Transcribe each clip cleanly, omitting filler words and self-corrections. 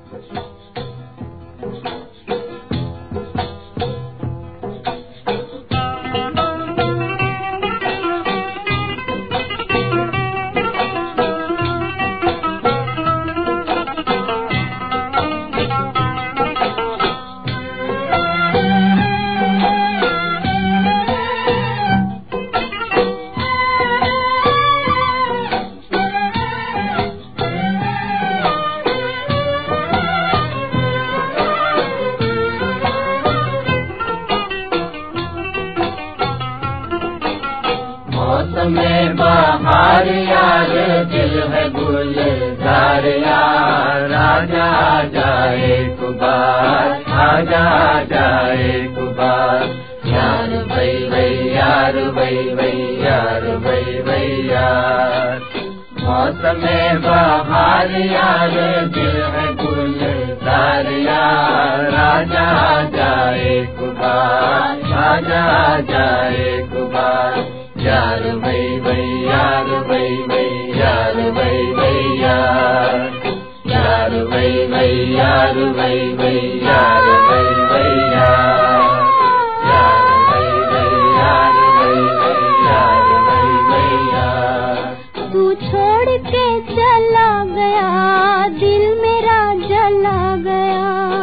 में बहार यार दिल है गुलजार यार, राजा जाए कुबार, आजा जाए कुबार, यार भई भई यार भई भई यार भई भई यार। मौसम में बहार यार दिल है गुलजार यार, राजा जाए कुबार, आजा जाए कुबार, यार भई भई यार भई भई यार भई भई यार, यार भई भई यार भई भई यार भई भई यार, यार भई भई यार भई भई यार भई भई यार। तू छोड़ के चला गया, दिल मेरा जला गया,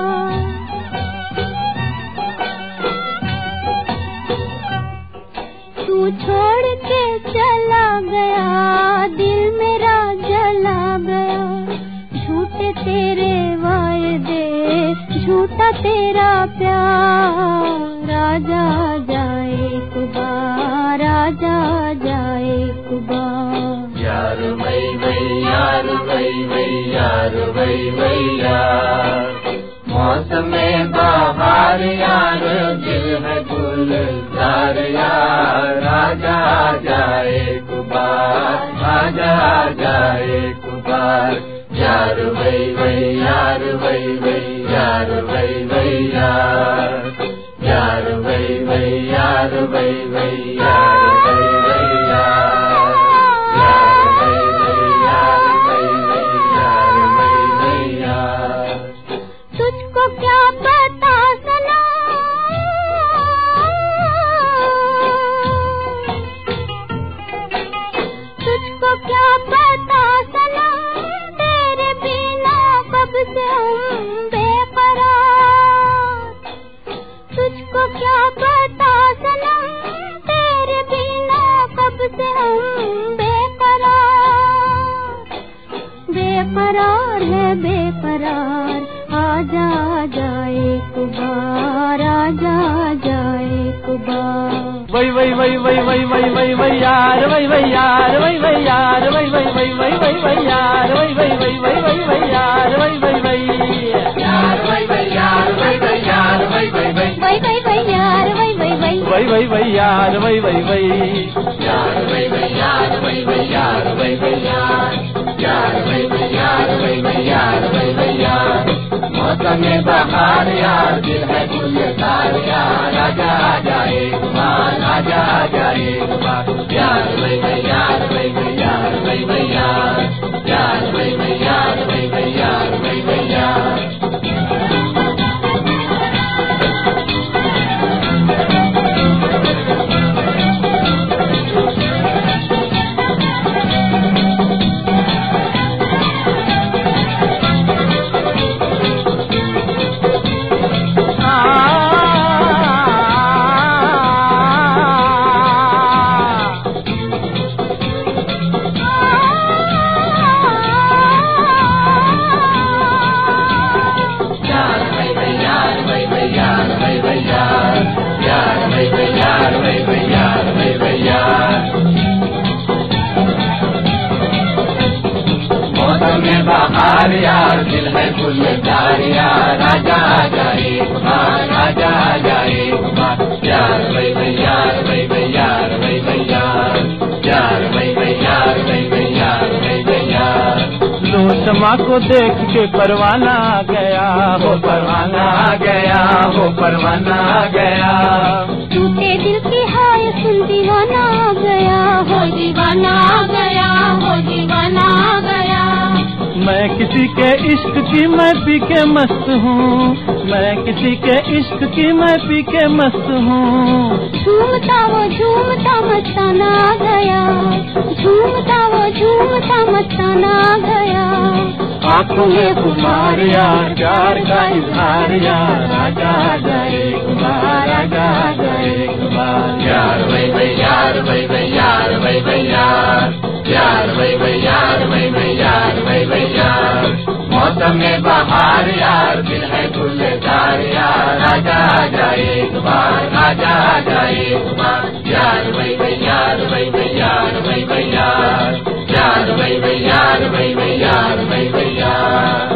तू छोड़ के चला गया, दिल मेरा जला गया। झूठे तेरे वायदे, झूठा तेरा प्यार, राजा जाए कुबार, राजा जाए कुबार, यार भई भई यार भई भई यार भई भई यार। मौसम में बहार यार दिल है गुलजार यार, राजा जाए कुबार, आजा जाए कुबार, यार भई भई यार भई भई यार भई भई यार, यार भई भई यार भई भई यार भई भई यार, यार भई भई यार भई भई यार भई भई यार। तुझको क्या पता सना, तुझको क्या पता सना, तेरे बिना कब से हम बेकरार। तुझको क्या पता सना, तेरे बिना कब से हम बेकरार। बेकरार है बेकरार, आजा जाए कुबार, आजा जाए कुबार। वही वही वही वही वही वही वही वही यार, वही वही यार, वही वही यार, वही वही वही वही वही वही यार, वही वही वही वही वही वही यार, वही वही वही यार वही वही यार वही वही यार वही वही वही वही वही वही यार, वही वही वही वही वही वही यार, वही वही वही यार वही वही यार वही वही यार वही वही यार, यार वही वही यार वही वही यार वही वही यार। मौसम में बहार यार दिल है गुलजार यार, राजा जाए कुमार, राजा जाए कुमार, यार वही वही यार वही वही यार वही वही यार, यार वही वही यार वही वही यार वही वही यार। बहार यार दिल है गुलजार यार, राजा जाए कुमार, राजा जाए कुमार, यार वही वही यार वही वही यार वही वही यार, यार वही वही यार वही वही यार वही वही यार। लोटमा को देख के परवाना गया, हो परवाना गया, हो परवाना गया। टूटे दिल की हाय सुन दीवाना गया, हो दीवाना गया, हो दीवाना गया। मैं किसी के इश्क की मैं पी के मस्त हूँ, मैं किसी के इश्क की मैं पी के मस्त हूँ। झूमता वो झूमता मस्ताना गया, झूमता वो झूमता मस्ताना गया। आंखों में खुमार यार, प्यार का इजहार यार, राजा जाए कुमार, राजा जाए कुमार। यार वही वही यार, वही वही यार, वही वही यार, यार वही वही यार, वही वही यार, वही वही यार। मौसम में बहार यार, दिल है गुलजार यार, राजा जाए कुमार, राजा जाए कुमार। यार वही वही यार, वही वही यार, वही वही यार, यार वही वही यार, वही वही यार, वही वही यार।